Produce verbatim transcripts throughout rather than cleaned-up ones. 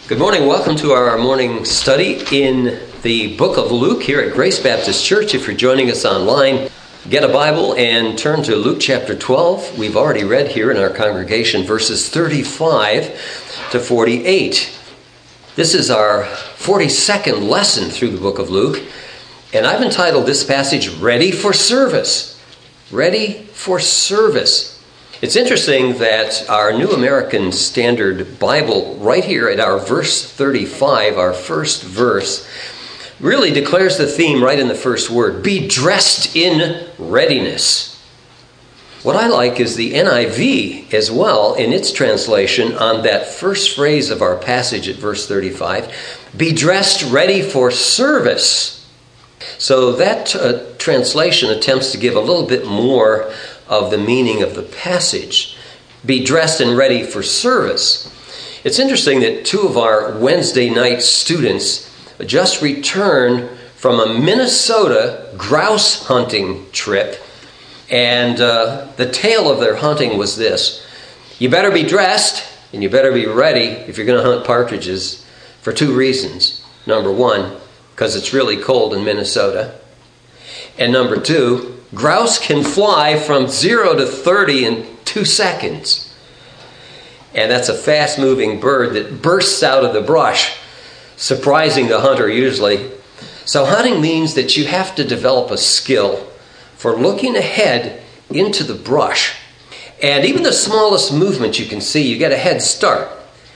Good morning. Welcome to our morning study in the book of Luke here at Grace Baptist Church. If you're joining us online, get a Bible and turn to Luke chapter twelve. We've already read here in our congregation verses thirty-five to forty-eight. This is our forty-second lesson through the book of Luke, and I've entitled this passage, Ready for Service. Ready for Service. It's interesting that our New American Standard Bible, right here at our verse thirty-five, our first verse, really declares the theme right in the first word, be dressed in readiness. What I like is the N I V as well in its translation on that first phrase of our passage at verse thirty-five, be dressed ready for service. So that uh, translation attempts to give a little bit more of the meaning of the passage. Be dressed and ready for service. It's interesting that two of our Wednesday night students just returned from a Minnesota grouse hunting trip, and uh, the tale of their hunting was this. You better be dressed and you better be ready if you're going to hunt partridges for two reasons. Number one, because it's really cold in Minnesota. And number two, grouse can fly from zero to thirty in two seconds. And that's a fast-moving bird that bursts out of the brush, surprising the hunter usually. So hunting means that you have to develop a skill for looking ahead into the brush. And even the smallest movement you can see, you get a head start.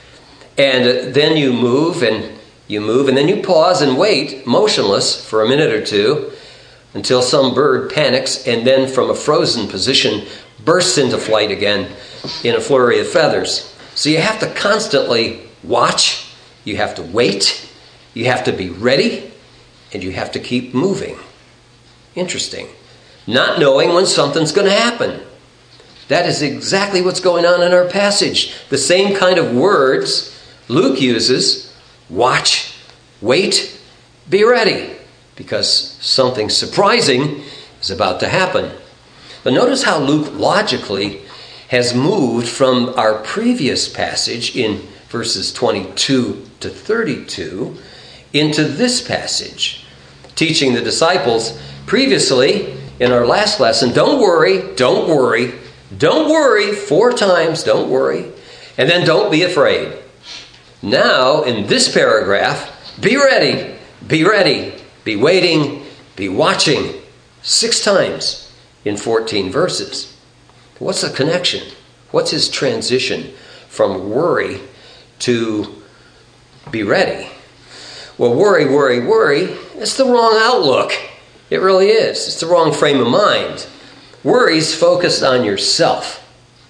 And then you move and you move and then you pause and wait motionless for a minute or two, until some bird panics and then from a frozen position bursts into flight again in a flurry of feathers. So you have to constantly watch, you have to wait, you have to be ready, and you have to keep moving. Interesting. Not knowing when something's going to happen. That is exactly what's going on in our passage. The same kind of words Luke uses, watch, wait, be ready. Because something surprising is about to happen. But notice how Luke logically has moved from our previous passage in verses twenty-two to thirty-two into this passage, teaching the disciples previously in our last lesson, don't worry, don't worry, don't worry, four times, don't worry, and then don't be afraid. Now, in this paragraph, be ready, be ready. Be waiting, be watching, six times in fourteen verses. What's the connection? What's his transition from worry to be ready? Well, worry, worry, worry, it's the wrong outlook. It really is. It's the wrong frame of mind. Worry's focused on yourself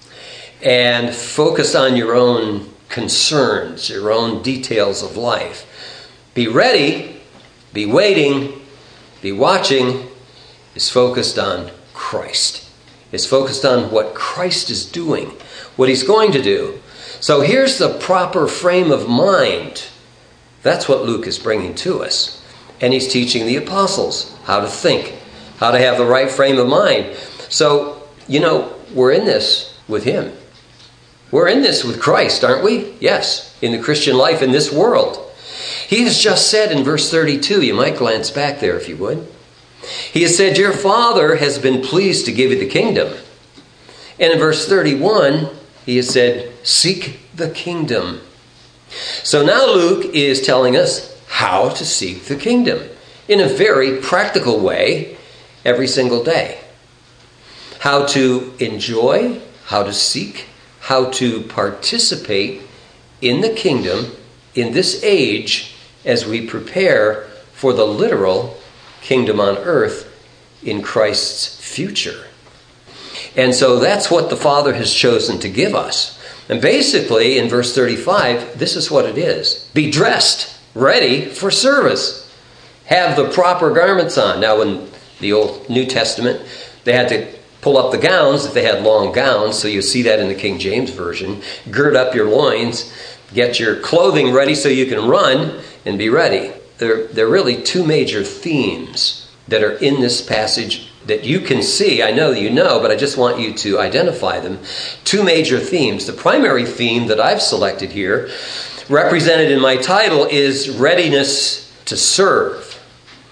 and focused on your own concerns, your own details of life. Be ready. Be waiting, be watching, is focused on Christ. Is focused on what Christ is doing, what he's going to do. So here's the proper frame of mind. That's what Luke is bringing to us. And he's teaching the apostles how to think, how to have the right frame of mind. So, you know, we're in this with him. We're in this with Christ, aren't we? Yes, in the Christian life in this world. He has just said in verse thirty-two, you might glance back there if you would. He has said, your Father has been pleased to give you the kingdom. And in verse thirty-one, he has said, seek the kingdom. So now Luke is telling us how to seek the kingdom in a very practical way every single day. How to enjoy, how to seek, how to participate in the kingdom in this age as we prepare for the literal kingdom on earth in Christ's future. And so that's what the Father has chosen to give us. And basically, in verse thirty-five, this is what it is. Be dressed, ready for service. Have the proper garments on. Now, in the Old New Testament, they had to pull up the gowns if they had long gowns. So you see that in the King James Version. Gird up your loins. Get your clothing ready so you can run and be ready. There, there are really two major themes that are in this passage that you can see. I know you know, but I just want you to identify them. Two major themes. The primary theme that I've selected here represented in my title is readiness to serve.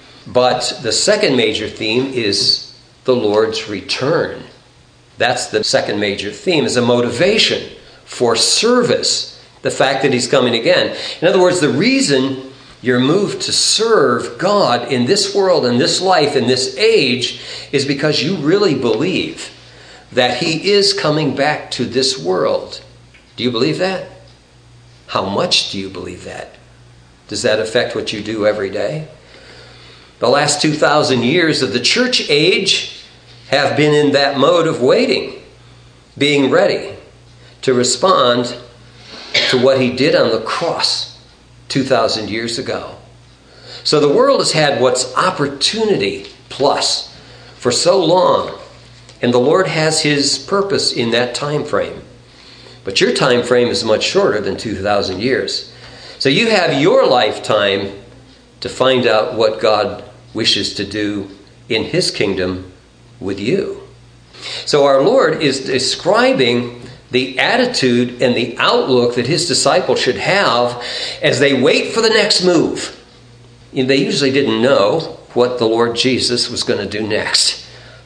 But the second major theme is the Lord's return. That's the second major theme, is a motivation for service. The fact that he's coming again. In other words, the reason you're moved to serve God in this world, in this life, in this age, is because you really believe that he is coming back to this world. Do you believe that? How much do you believe that? Does that affect what you do every day? The last two thousand years of the church age have been in that mode of waiting, being ready to respond to what he did on the cross two thousand years ago. So the world has had what's opportunity plus for so long, and the Lord has his purpose in that time frame. But your time frame is much shorter than two thousand years. So you have your lifetime to find out what God wishes to do in his kingdom with you. So our Lord is describing the attitude and the outlook that his disciples should have as they wait for the next move. And they usually didn't know what the Lord Jesus was going to do next.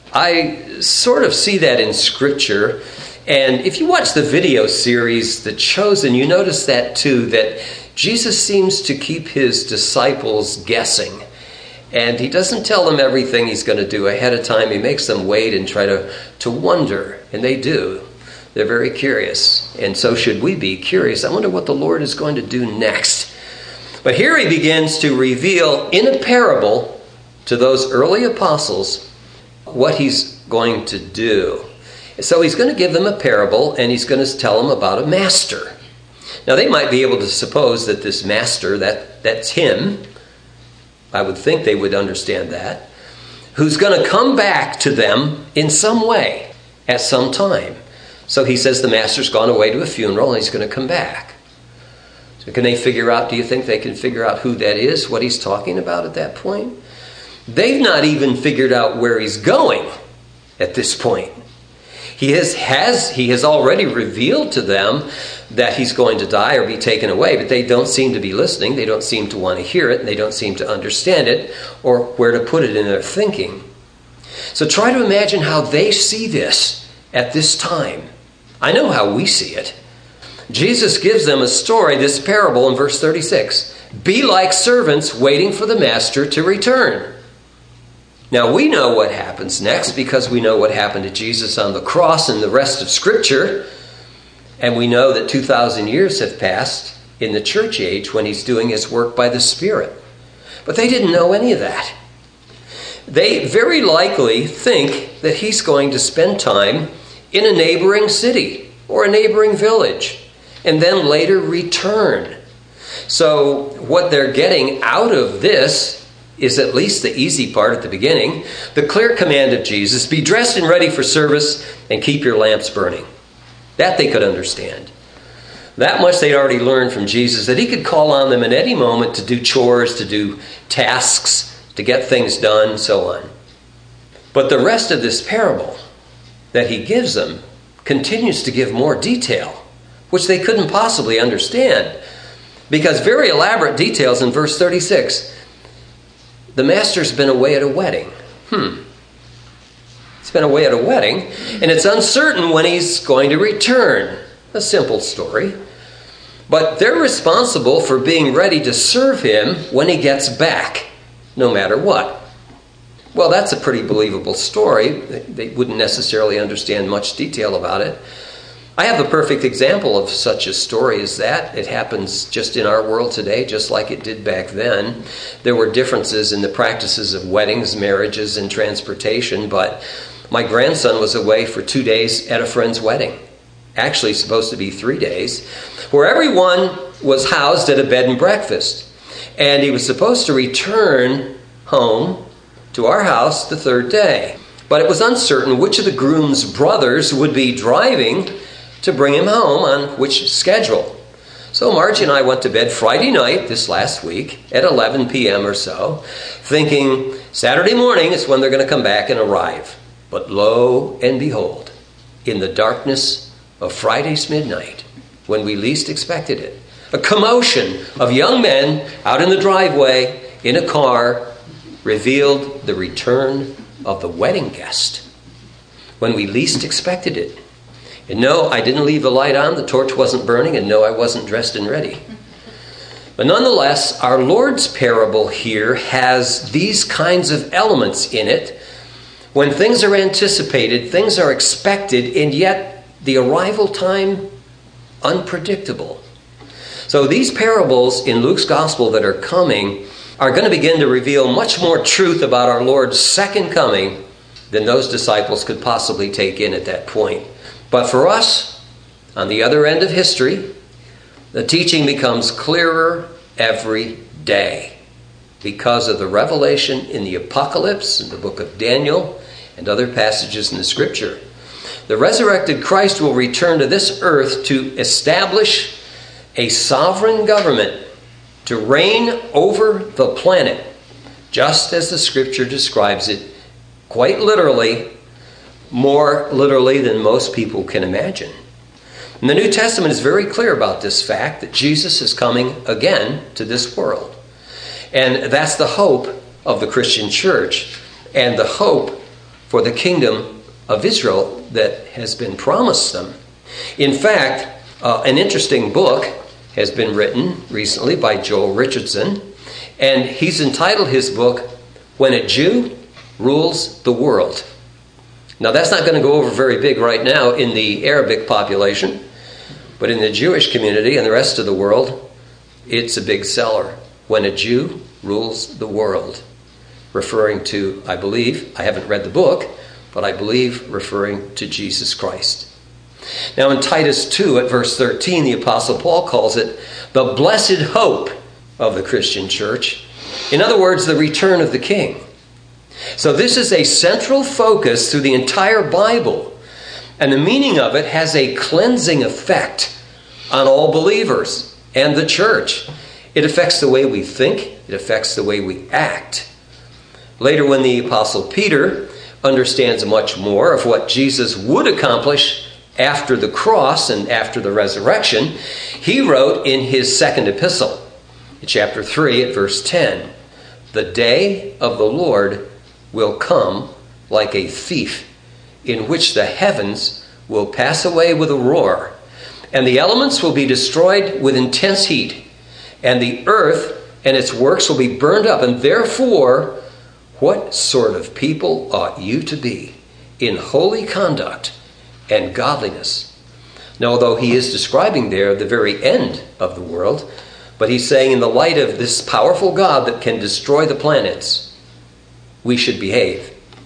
I sort of see that in Scripture. And if you watch the video series, The Chosen, you notice that too, that Jesus seems to keep his disciples guessing. And he doesn't tell them everything he's going to do ahead of time. He makes them wait and try to, to wonder. And they do. They're very curious. And so should we be curious. I wonder what the Lord is going to do next. But here he begins to reveal in a parable to those early apostles what he's going to do. So he's going to give them a parable, and he's going to tell them about a master. Now they might be able to suppose that this master, that, that's him. I would think they would understand that. Who's going to come back to them in some way at some time. So he says the master's gone away to a funeral and he's going to come back. So can they figure out, do you think they can figure out who that is, what he's talking about at that point? They've not even figured out where he's going at this point. He has, has, he has already revealed to them that he's going to die or be taken away, but they don't seem to be listening. They don't seem to want to hear it, and they don't seem to understand it or where to put it in their thinking. So try to imagine how they see this at this time. I know how we see it. Jesus gives them a story, this parable in verse thirty-six. Be like servants waiting for the master to return. Now we know what happens next because we know what happened to Jesus on the cross and the rest of Scripture. And we know that two thousand years have passed in the church age when he's doing his work by the Spirit. But they didn't know any of that. They very likely think that he's going to spend time in a neighboring city or a neighboring village and then later return. So what they're getting out of this is at least the easy part at the beginning. The clear command of Jesus, be dressed and ready for service and keep your lamps burning. That they could understand. That much they'd already learned from Jesus, that he could call on them at any moment to do chores, to do tasks, to get things done, so on. But the rest of this parable that he gives them continues to give more detail, which they couldn't possibly understand. Because very elaborate details in verse thirty-six. The master's been away at a wedding. Hmm. He's been away at a wedding, and it's uncertain when he's going to return. A simple story. But they're responsible for being ready to serve him when he gets back, no matter what. Well, that's a pretty believable story. They wouldn't necessarily understand much detail about it. I have a perfect example of such a story as that. It happens just in our world today, just like it did back then. There were differences in the practices of weddings, marriages, and transportation, but my grandson was away for two days at a friend's wedding. Actually, supposed to be three days, where everyone was housed at a bed and breakfast. And he was supposed to return home to our house the third day. But it was uncertain which of the groom's brothers would be driving to bring him home on which schedule. So Margie and I went to bed Friday night this last week at eleven p.m. or so, thinking Saturday morning is when they're going to come back and arrive. But lo and behold, in the darkness of Friday's midnight, when we least expected it, A commotion of young men out in the driveway in a car revealed the return of the wedding guest when we least expected it. And no, I didn't leave the light on, the torch wasn't burning, and no, I wasn't dressed and ready. But nonetheless, our Lord's parable here has these kinds of elements in it. When things are anticipated, things are expected, and yet the arrival time unpredictable. So these parables in Luke's gospel that are coming are going to begin to reveal much more truth about our Lord's second coming than those disciples could possibly take in at that point. But for us, on the other end of history, the teaching becomes clearer every day because of the revelation in the Apocalypse, in the book of Daniel, and other passages in the Scripture. The resurrected Christ will return to this earth to establish a sovereign government to reign over the planet, just as the Scripture describes it, quite literally, more literally than most people can imagine. And the New Testament is very clear about this fact that Jesus is coming again to this world. And that's the hope of the Christian church and the hope for the kingdom of Israel that has been promised them. In fact, uh, an interesting book has been written recently by Joel Richardson, and he's entitled his book, When a Jew Rules the World. Now, that's not going to go over very big right now in the Arabic population, but in the Jewish community and the rest of the world, it's a big seller. When a Jew Rules the World. Referring to, I believe, I haven't read the book, but I believe referring to Jesus Christ. Now in Titus two at verse thirteen, the Apostle Paul calls it the blessed hope of the Christian church. In other words, the return of the King. So this is a central focus through the entire Bible. And the meaning of it has a cleansing effect on all believers and the church. It affects the way we think. It affects the way we act. Later, when the Apostle Peter understands much more of what Jesus would accomplish after the cross and after the resurrection, he wrote in his second epistle, in chapter three at verse ten, "The day of the Lord will come like a thief, in which the heavens will pass away with a roar, and the elements will be destroyed with intense heat, and the earth and its works will be burned up. And therefore, what sort of people ought you to be in holy conduct and godliness?" Now, although he is describing there the very end of the world, but he's saying in the light of this powerful God that can destroy the planets, we should behave.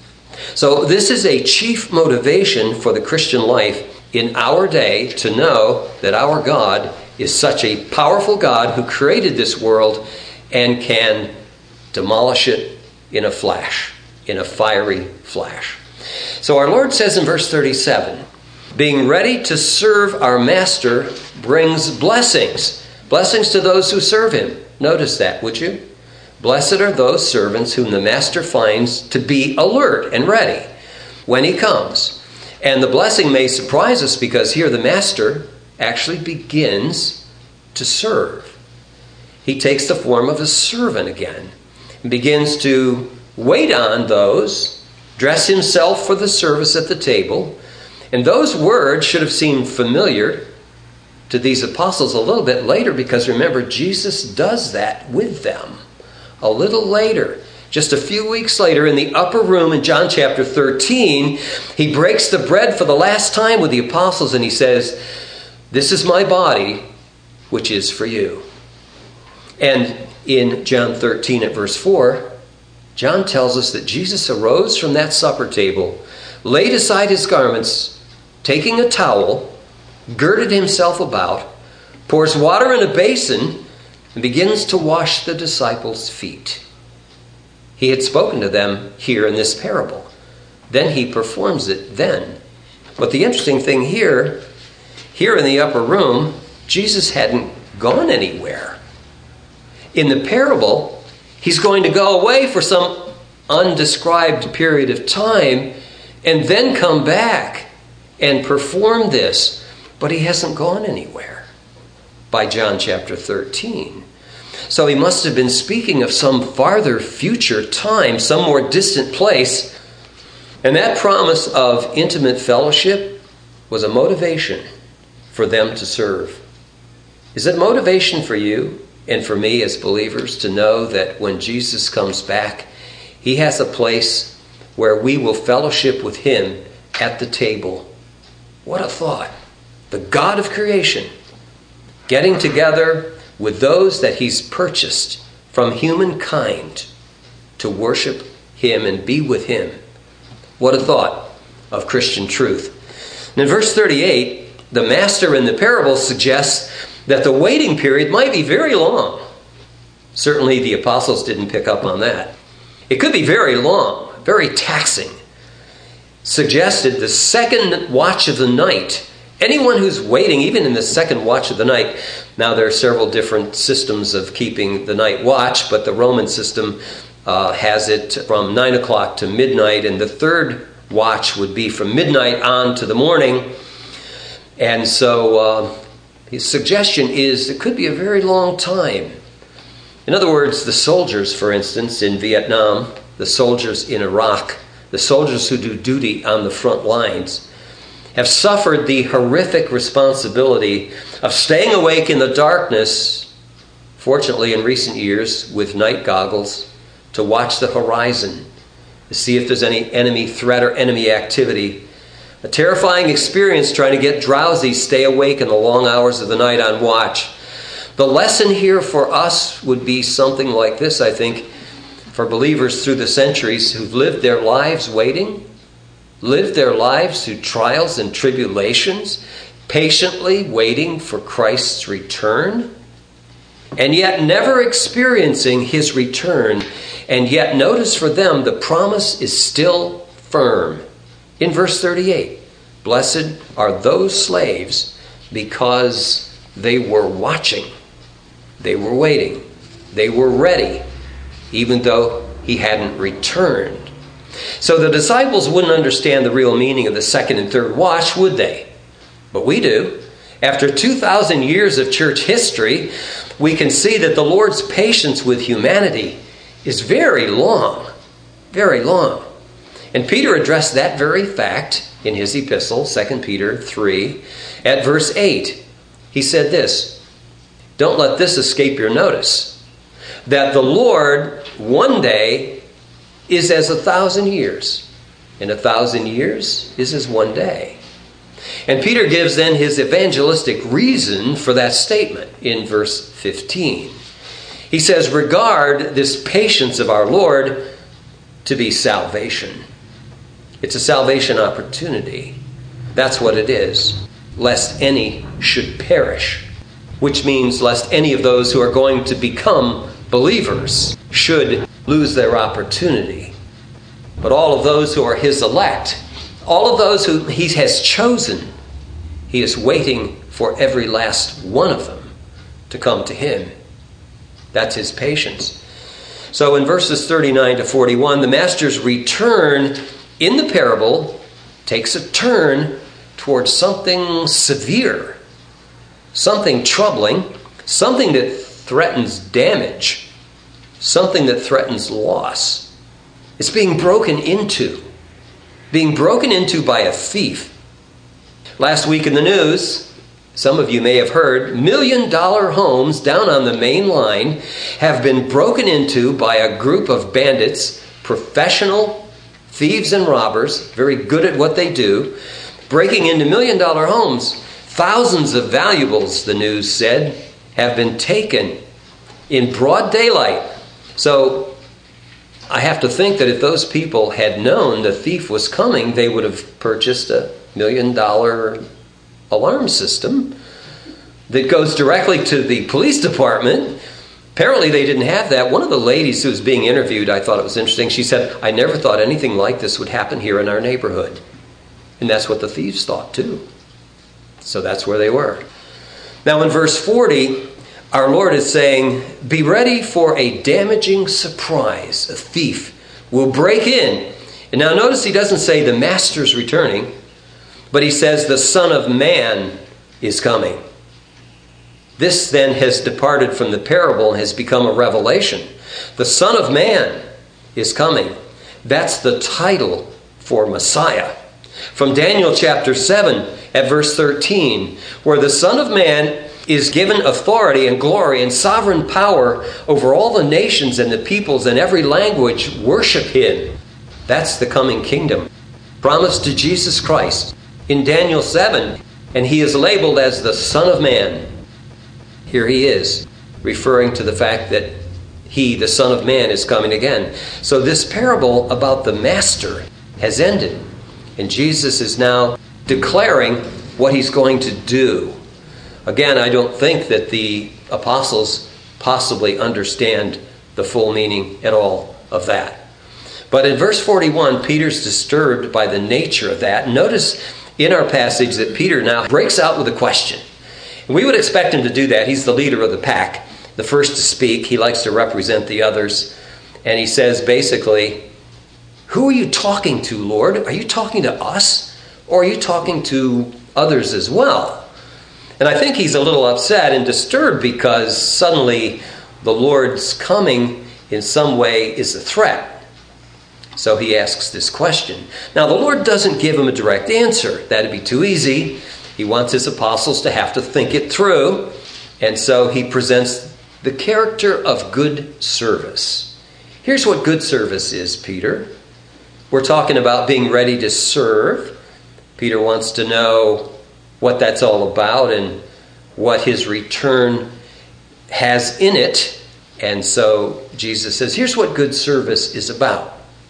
So this is a chief motivation for the Christian life in our day, to know that our God is such a powerful God who created this world and can demolish it in a flash, in a fiery flash. So our Lord says in verse thirty-seven, being ready to serve our master brings blessings. Blessings to those who serve him. Notice that, would you? Blessed are those servants whom the master finds to be alert and ready when he comes. And the blessing may surprise us because here the master actually begins to serve. He takes the form of a servant again and begins to wait on those, dress himself for the service at the table. And those words should have seemed familiar to these apostles a little bit later, because remember, Jesus does that with them a little later. Just a few weeks later, in the upper room in John chapter thirteen, he breaks the bread for the last time with the apostles and he says, "This is my body, which is for you." And in John thirteen at verse four, John tells us that Jesus arose from that supper table, laid aside his garments, taking a towel, girded himself about, pours water in a basin, and begins to wash the disciples' feet. He had spoken to them here in this parable. Then he performs it then. But the interesting thing here, here in the upper room, Jesus hadn't gone anywhere. In the parable, he's going to go away for some undescribed period of time and then come back and perform this. But he hasn't gone anywhere. by John chapter thirteen. So he must have been speaking of some farther future time, some more distant place. And that promise of intimate fellowship was a motivation for them to serve. Is it motivation for you and for me as believers to know that when Jesus comes back, he has a place where we will fellowship with him at the table? What a thought. The God of creation getting together with those that he's purchased from humankind to worship him and be with him. What a thought of Christian truth. And in verse thirty-eight, the master in the parable suggests that the waiting period might be very long. Certainly the apostles didn't pick up on that. It could be very long, very taxing. Suggested the second watch of the night. Anyone who's waiting, even in the second watch of the night, now there are several different systems of keeping the night watch, but the Roman system uh, has it from nine o'clock to midnight, and the third watch would be from midnight on to the morning. And so uh, his suggestion is it could be a very long time. In other words, the soldiers, for instance, in Vietnam, the soldiers in Iraq, the soldiers who do duty on the front lines, have suffered the horrific responsibility of staying awake in the darkness, fortunately in recent years with night goggles, to watch the horizon, to see if there's any enemy threat or enemy activity. A terrifying experience trying to get drowsy, stay awake in the long hours of the night on watch. The lesson here for us would be something like this, I think, for believers through the centuries who've lived their lives waiting, lived their lives through trials and tribulations, patiently waiting for Christ's return, and yet never experiencing his return. And yet notice for them the promise is still firm. In verse thirty-eight, blessed are those slaves because they were watching, they were waiting, they were ready, even though he hadn't returned. So the disciples wouldn't understand the real meaning of the second and third watch, would they? But we do. After two thousand years of church history, we can see that the Lord's patience with humanity is very long, very long. And Peter addressed that very fact in his epistle, Second Peter three, at verse eight. He said this, don't let this escape your notice, that the Lord one day is as a thousand years, and a thousand years is as one day. And Peter gives then his evangelistic reason for that statement in verse fifteen. He says, regard this patience of our Lord to be salvation. It's a salvation opportunity. That's what it is. Lest any should perish, which means lest any of those who are going to become believers should lose their opportunity. But all of those who are his elect, all of those who he has chosen, he is waiting for every last one of them to come to him. That's his patience. So in verses thirty-nine to forty-one, the master's return in the parable takes a turn towards something severe, something troubling, something that threatens damage, something that threatens loss. It's being broken into, being broken into by a thief. Last week in the news, some of you may have heard, million dollar homes down on the main line have been broken into by a group of bandits, professional thieves and robbers, very good at what they do, breaking into million dollar homes. Thousands of valuables, the news said, have been taken in broad daylight. So I have to think that if those people had known the thief was coming, they would have purchased a million dollar alarm system that goes directly to the police department. Apparently they didn't have that. One of the ladies who was being interviewed, I thought it was interesting. She said, I never thought anything like this would happen here in our neighborhood. And that's what the thieves thought too. So that's where they were. Now in verse forty, our Lord is saying, be ready for a damaging surprise. A thief will break in. And now notice he doesn't say the master's returning, but he says the Son of Man is coming. This then has departed from the parable and has become a revelation. The Son of Man is coming. That's the title for Messiah. From Daniel chapter seven at verse thirteen, where the Son of Man is given authority and glory and sovereign power over all the nations and the peoples, and every language worship him. That's the coming kingdom promised to Jesus Christ in Daniel seven, and he is labeled as the Son of Man. Here he is, referring to the fact that he, the Son of Man, is coming again. So this parable about the Master has ended, and Jesus is now declaring what he's going to do. Again, I don't think that the apostles possibly understand the full meaning at all of that. But in verse forty-one, Peter's disturbed by the nature of that. Notice in our passage that Peter now breaks out with a question. And we would expect him to do that. He's the leader of the pack, the first to speak. He likes to represent the others. And he says basically, who are you talking to, Lord? Are you talking to us? Or are you talking to others as well? And I think he's a little upset and disturbed because suddenly the Lord's coming in some way is a threat. So he asks this question. Now, the Lord doesn't give him a direct answer. That'd be too easy. He wants his apostles to have to think it through. And so he presents the character of good service. Here's what good service is, Peter. We're talking about being ready to serve. Peter wants to know what that's all about and what his return has in it. And so Jesus says, here's what good service is about.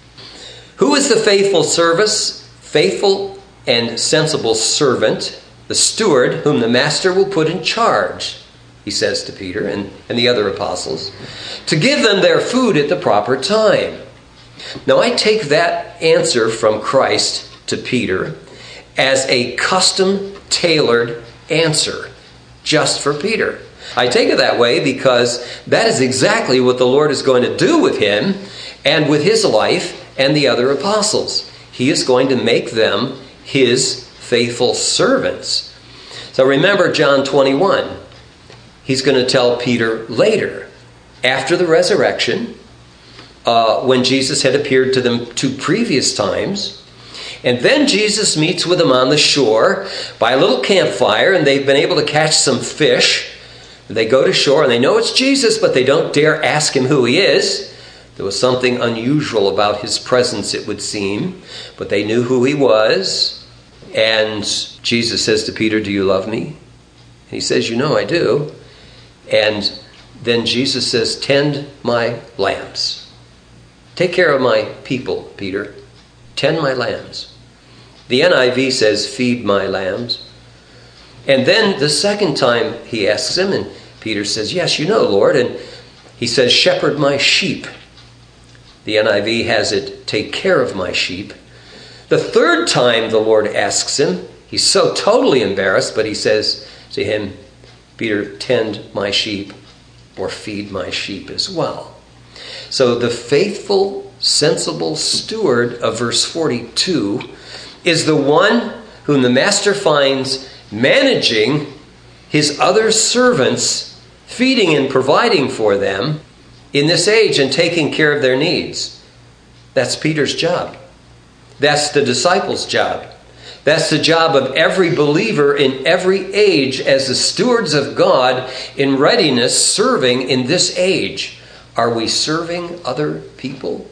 Who is the faithful service, faithful and sensible servant, the steward whom the master will put in charge, he says to Peter and, and the other apostles, to give them their food at the proper time. Now I take that answer from Christ to Peter as a custom-tailored answer just for Peter. I take it that way because that is exactly what the Lord is going to do with him and with his life and the other apostles. He is going to make them his faithful servants. So remember John twenty-one. He's going to tell Peter later, after the resurrection, uh, when Jesus had appeared to them two previous times. And then Jesus meets with them on the shore by a little campfire, and they've been able to catch some fish. They go to shore, and they know it's Jesus, but they don't dare ask him who he is. There was something unusual about his presence, it would seem, but they knew who he was. And Jesus says to Peter, do you love me? And he says, you know I do. And then Jesus says, tend my lambs. Take care of my people, Peter. Tend my lambs. The N I V says, feed my lambs. And then the second time he asks him, and Peter says, yes, you know, Lord. And he says, shepherd my sheep. The N I V has it, take care of my sheep. The third time the Lord asks him, he's so totally embarrassed, but he says to him, Peter, tend my sheep or feed my sheep as well. So the faithful, sensible steward of verse forty-two is the one whom the master finds managing his other servants, feeding and providing for them in this age and taking care of their needs. That's Peter's job. That's the disciples' job. That's the job of every believer in every age as the stewards of God in readiness, serving in this age. Are we serving other people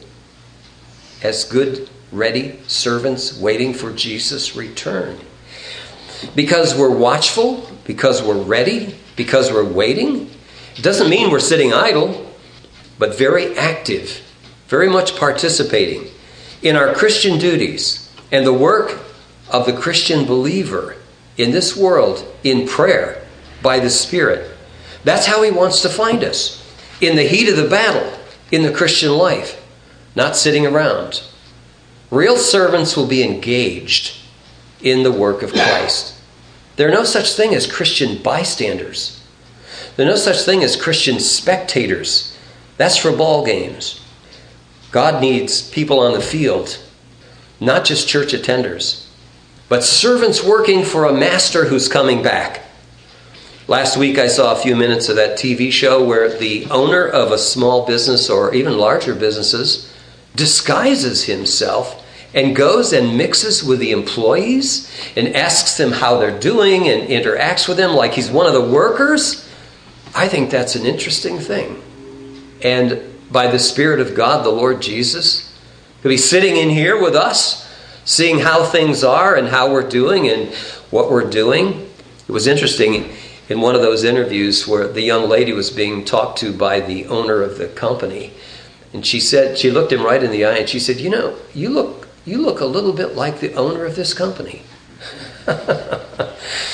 as good, ready servants waiting for Jesus' return? Because we're watchful, because we're ready, because we're waiting, it doesn't mean we're sitting idle, but very active, very much participating in our Christian duties and the work of the Christian believer in this world in prayer by the Spirit. That's how he wants to find us, in the heat of the battle in the Christian life, not sitting around. Real servants will be engaged in the work of Christ. There are no such thing as Christian bystanders. There's no such thing as Christian spectators. That's for ball games. God needs people on the field, not just church attenders, but servants working for a master who's coming back. Last week I saw a few minutes of that T V show where the owner of a small business or even larger businesses disguises himself and goes and mixes with the employees and asks them how they're doing and interacts with them like he's one of the workers. I think that's an interesting thing. And by the Spirit of God, the Lord Jesus, he'll be sitting in here with us, seeing how things are and how we're doing and what we're doing. It was interesting in one of those interviews where the young lady was being talked to by the owner of the company. And she said, she looked him right in the eye and she said, you know, you look you look a little bit like the owner of this company. But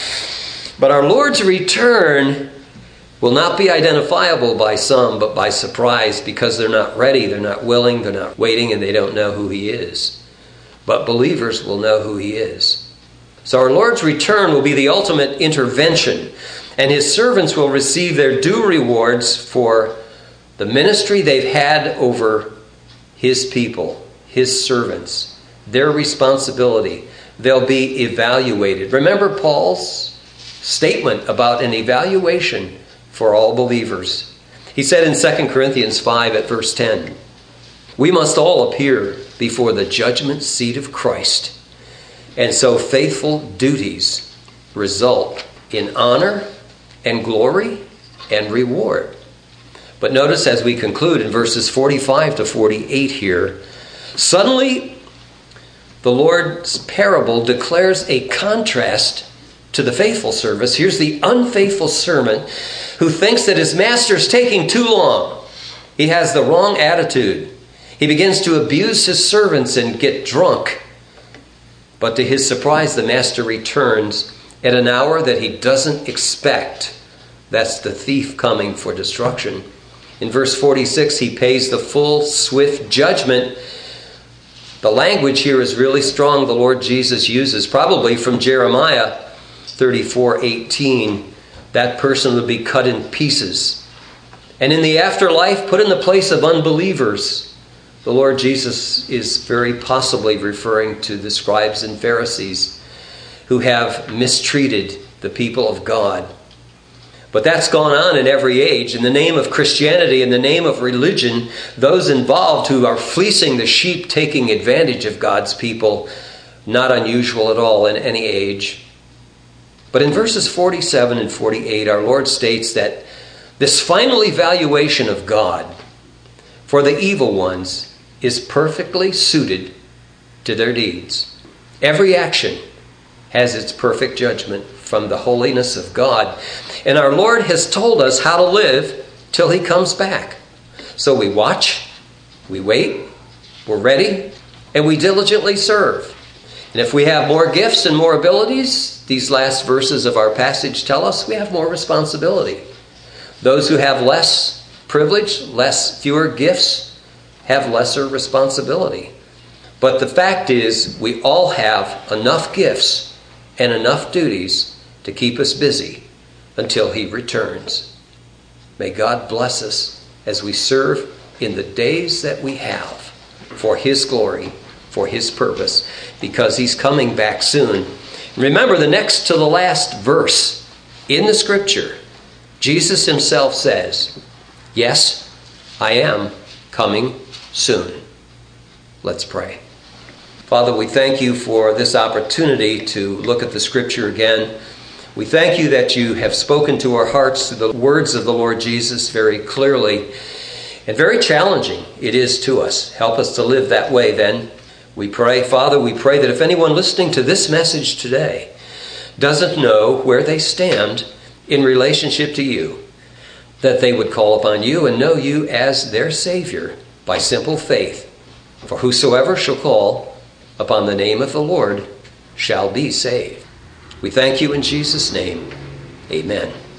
our Lord's return will not be identifiable by some, but by surprise, because they're not ready, they're not willing, they're not waiting, and they don't know who he is. But believers will know who he is. So our Lord's return will be the ultimate intervention, and his servants will receive their due rewards for the ministry they've had over his people, his servants, their responsibility. They'll be evaluated. Remember Paul's statement about an evaluation for all believers. He said in Second Corinthians five at verse ten, we must all appear before the judgment seat of Christ, and so faithful duties result in honor and glory and reward. But notice as we conclude in verses forty-five to forty-eight here, suddenly the Lord's parable declares a contrast to the faithful service. Here's the unfaithful servant who thinks that his master's taking too long. He has the wrong attitude. He begins to abuse his servants and get drunk. But to his surprise, the master returns at an hour that he doesn't expect. That's the thief coming for destruction. In verse forty-six, he pays the full, swift judgment. The language here is really strong. The Lord Jesus uses probably from Jeremiah thirty-four eighteen. That person will be cut in pieces. And in the afterlife, put in the place of unbelievers. The Lord Jesus is very possibly referring to the scribes and Pharisees who have mistreated the people of God. But that's gone on in every age. In the name of Christianity, in the name of religion, those involved who are fleecing the sheep, taking advantage of God's people, not unusual at all in any age. But in verses forty-seven and forty-eight, our Lord states that this final evaluation of God for the evil ones is perfectly suited to their deeds. Every action has its perfect judgment from the holiness of God. And our Lord has told us how to live till he comes back. So we watch, we wait, we're ready, and we diligently serve. And if we have more gifts and more abilities, these last verses of our passage tell us we have more responsibility. Those who have less privilege, less fewer gifts, have lesser responsibility. But the fact is, we all have enough gifts and enough duties to keep us busy until he returns. May God bless us as we serve in the days that we have for his glory, for his purpose, because he's coming back soon. Remember the next to the last verse in the scripture, Jesus himself says, yes, I am coming soon. Let's pray. Father, we thank you for this opportunity to look at the scripture again. We thank you that you have spoken to our hearts through the words of the Lord Jesus very clearly and very challenging it is to us. Help us to live that way then. We pray, Father, we pray that if anyone listening to this message today doesn't know where they stand in relationship to you, that they would call upon you and know you as their Savior by simple faith. For whosoever shall call upon the name of the Lord shall be saved. We thank you in Jesus' name. Amen.